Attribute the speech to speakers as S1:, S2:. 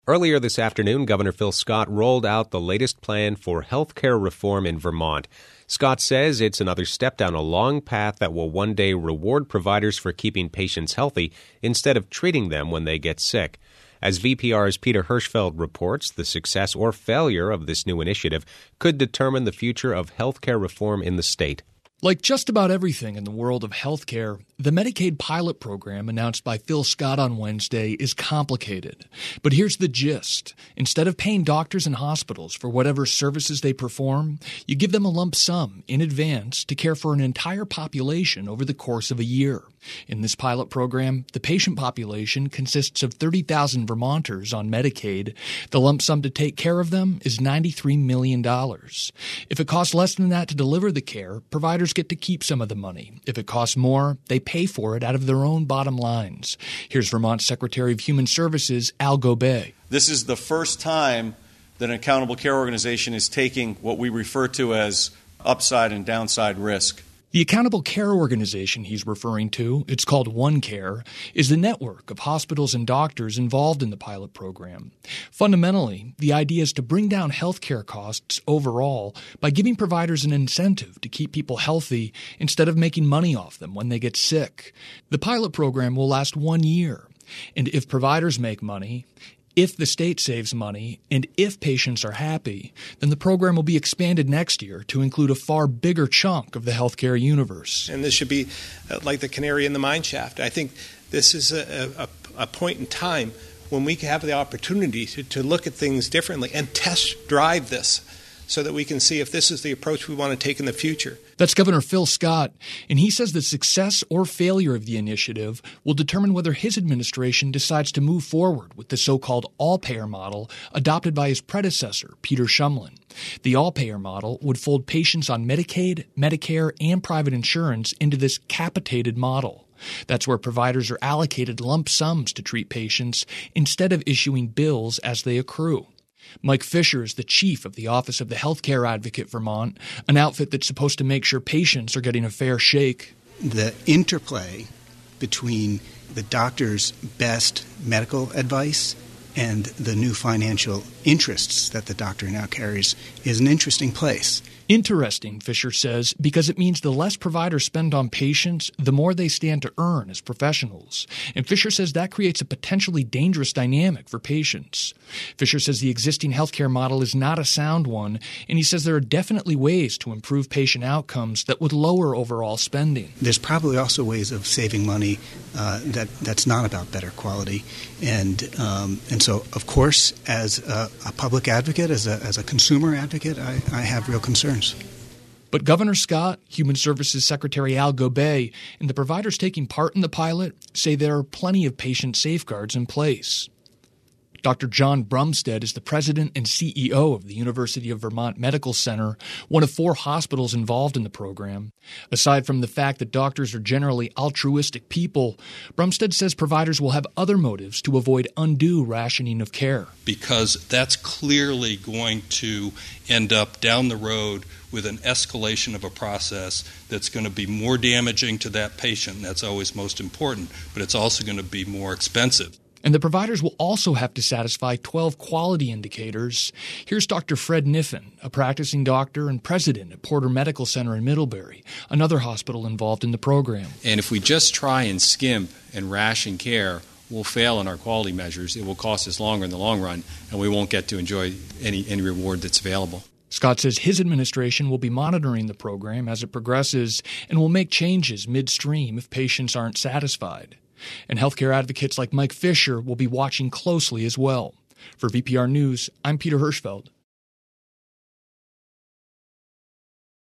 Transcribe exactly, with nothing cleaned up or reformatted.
S1: Earlier this afternoon, Governor Phil Scott rolled out the latest plan for health care reform in Vermont. Scott says it's another step down a long path that will one day reward providers for keeping patients healthy instead of treating them when they get sick. As V P R's Peter Hirschfeld reports, the success or failure of this new initiative could determine the future of health care reform in the state.
S2: Like just about everything in the world of healthcare, the Medicaid pilot program announced by Phil Scott on Wednesday is complicated. But here's the gist. Instead of paying doctors and hospitals for whatever services they perform, you give them a lump sum in advance to care for an entire population over the course of a year. In this pilot program, the patient population consists of thirty thousand Vermonters on Medicaid. The lump sum to take care of them is ninety-three million dollars. If it costs less than that to deliver the care, providers get to keep some of the money. If it costs more, they pay for it out of their own bottom lines. Here's Vermont Secretary of Human Services, Al Gobet.
S3: This is the first time that an accountable care organization is taking what we refer to as upside and downside risk.
S2: The Accountable Care Organization he's referring to, it's called OneCare, is the network of hospitals and doctors involved in the pilot program. Fundamentally, the idea is to bring down healthcare costs overall by giving providers an incentive to keep people healthy instead of making money off them when they get sick. The pilot program will last one year, and if providers make money, if the state saves money, and if patients are happy, then the program will be expanded next year to include a far bigger chunk of the healthcare universe.
S4: And this should be uh, like the canary in the mine shaft. I think this is a, a, a point in time when we have the opportunity to, to look at things differently and test drive this so that we can see if this is the approach we want to take in the future.
S2: That's Governor Phil Scott, and he says the success or failure of the initiative will determine whether his administration decides to move forward with the so-called all-payer model adopted by his predecessor, Peter Shumlin. The all-payer model would fold patients on Medicaid, Medicare, and private insurance into this capitated model. That's where providers are allocated lump sums to treat patients instead of issuing bills as they accrue. Mike Fisher is the chief of the Office of the Healthcare Advocate Vermont, an outfit that's supposed to make sure patients are getting a fair shake.
S5: The interplay between the doctor's best medical advice and the new financial interests that the doctor now carries is an interesting place.
S2: Interesting, Fisher says, because it means the less providers spend on patients, the more they stand to earn as professionals. And Fisher says that creates a potentially dangerous dynamic for patients. Fisher says the existing healthcare model is not a sound one, and he says there are definitely ways to improve patient outcomes that would lower overall spending.
S5: There's probably also ways of saving money uh, that that's not about better quality. And um, and so, of course, as a, a public advocate, as a, as a consumer advocate, I, I have real concerns.
S2: But Governor Scott, Human Services Secretary Al Gobet, and the providers taking part in the pilot say there are plenty of patient safeguards in place. Doctor John Brumstead is the president and C E O of the University of Vermont Medical Center, one of four hospitals involved in the program. Aside from the fact that doctors are generally altruistic people, Brumstead says providers will have other motives to avoid undue rationing of care.
S6: Because that's clearly going to end up down the road with an escalation of a process that's going to be more damaging to that patient, and that's always most important, but it's also going to be more expensive.
S2: And the providers will also have to satisfy twelve quality indicators. Here's Doctor Fred Niffen, a practicing doctor and president at Porter Medical Center in Middlebury, another hospital involved in the program.
S7: And if we just try and skimp and ration care, we'll fail in our quality measures. It will cost us longer in the long run, and we won't get to enjoy any, any reward that's available.
S2: Scott says his administration will be monitoring the program as it progresses and will make changes midstream if patients aren't satisfied. And healthcare advocates like Mike Fisher will be watching closely as well. For V P R News, I'm Peter Hirschfeld.